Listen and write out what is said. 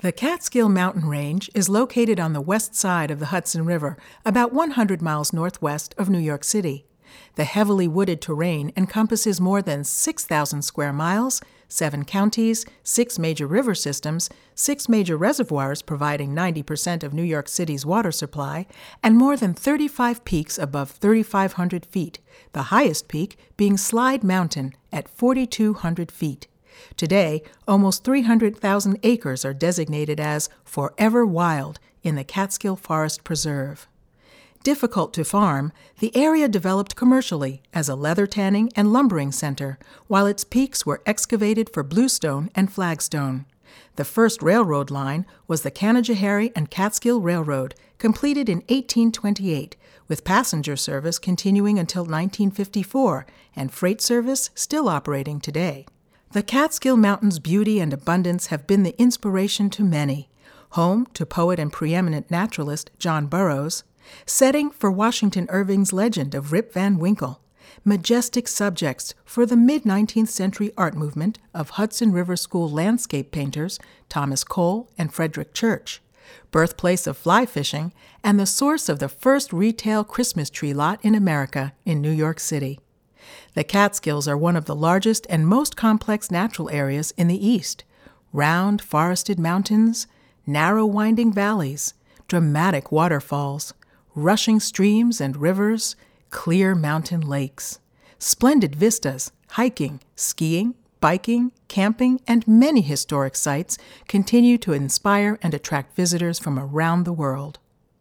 The Catskill Mountain Range is located on the west side of the Hudson River, about 100 miles northwest of New York City. The heavily wooded terrain encompasses more than 6,000 square miles, 7 counties, 6 major river systems, 6 major reservoirs providing 90% of New York City's water supply, and more than 35 peaks above 3,500 feet, the highest peak being Slide Mountain at 4,200 feet. Today, almost 300,000 acres are designated as Forever Wild in the Catskill Forest Preserve. Difficult to farm, the area developed commercially as a leather tanning and lumbering center, while its peaks were excavated for bluestone and flagstone. The first railroad line was the Canajoharie and Catskill Railroad, completed in 1828, with passenger service continuing until 1954 and freight service still operating today. The Catskill Mountains' beauty and abundance have been the inspiration to many. Home to poet and preeminent naturalist John Burroughs, setting for Washington Irving's legend of Rip Van Winkle, majestic subjects for the mid-19th century art movement of Hudson River School landscape painters Thomas Cole and Frederick Church, birthplace of fly fishing, and the source of the first retail Christmas tree lot in America in New York City. The Catskills are one of the largest and most complex natural areas in the East. Round, forested mountains, narrow winding valleys, dramatic waterfalls, rushing streams and rivers, clear mountain lakes, splendid vistas, hiking, skiing, biking, camping, and many historic sites continue to inspire and attract visitors from around the world.